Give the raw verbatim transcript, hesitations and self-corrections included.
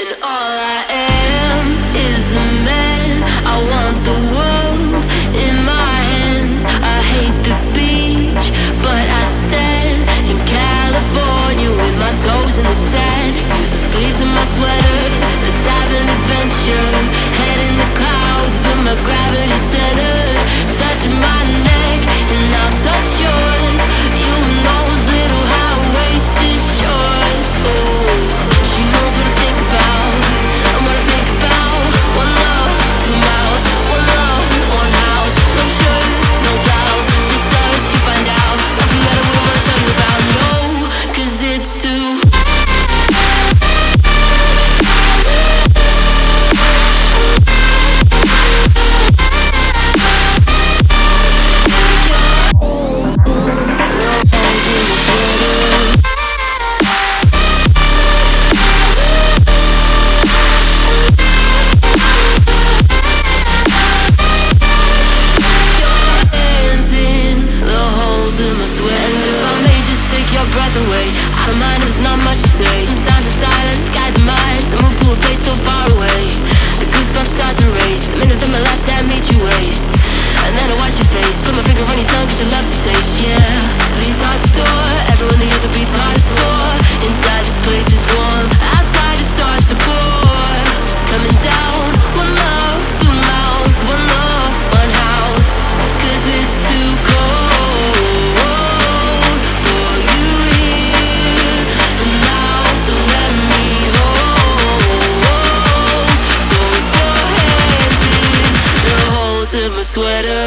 All I am is a man. I want the world in my hands. I hate the beach, but I stand in California with my toes in the sand. Use the sleeves of my sweater. Let's have an adventure. Head in the clouds, but my gravity centered. Touching my neck, and I'll touch yours. You in those little high-waisted shorts. Oh, she knows what I think about. And what I think about. One love, two mouths. One love, one house. No shirt, no blouse. Just us, you find out. Nothing that I wouldn't wanna tell you about. No, 'cause it's too. Breath away, I don't mind if there's not much to say. Sometimes the silence guides the mind to move to a place so far away. The goosebumps start to race the minute that my left hand meets your waist. And then I watch your face, put my finger on your tongue 'cause you love to taste, yeah. These hearts adore, everyone the other beats hardest for. Inside this place is warm, outside it starts to pour. Coming down, one love, two mouths. One love, one house, 'cause it's too cold. Of my sweater.